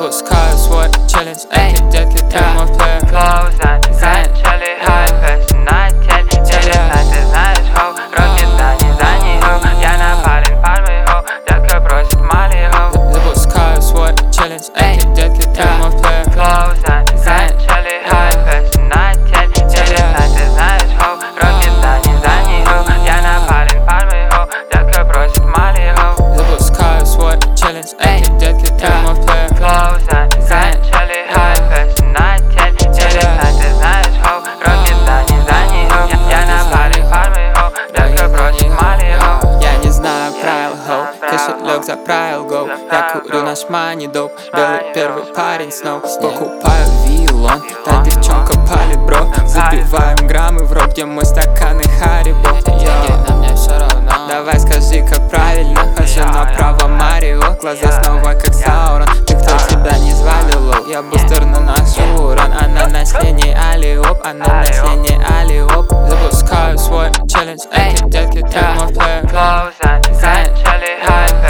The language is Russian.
Запускаю свой челлендж, эти детки прямо в плеер. Flow начали хайпес на теле. Ты знаешь, хоу, руки за нее. Я на парень пармы, хоу, детка просит мали, хоу. Запускаю свой челлендж, эти детки прямо в плеер. Flow начали хайпес на теле. Ты знаешь, хоу, руки за нее. Я на парень пармы, хоу, детка просит мали, хоу. Запускаю свой челлендж, эти детки прямо в плеер. Flow начали хайпес на теле. Ты знаешь, хоу, руки за нее. Я на парень пармы, хоу, детка просит мали, хоу. Я не знаю правил, хоу, кошелек заправил, гоу. Я курю наш мани доп, белый первый парень снова. Покупаю виллон, та девчонка палит, бро. Забиваем граммы в рот, где мой стаканы Харибо. На мне все равно. Давай скажи, как правильно. Хожу направо Марио, глаза снова как Саурон. Ты кто, тебя не звали, лоу? Я бустер наношу урон. Она на члене алиоп, она на члене алиоп. Запускаю свой челлендж, эти детки прямо в плеер. Flow начали хайпес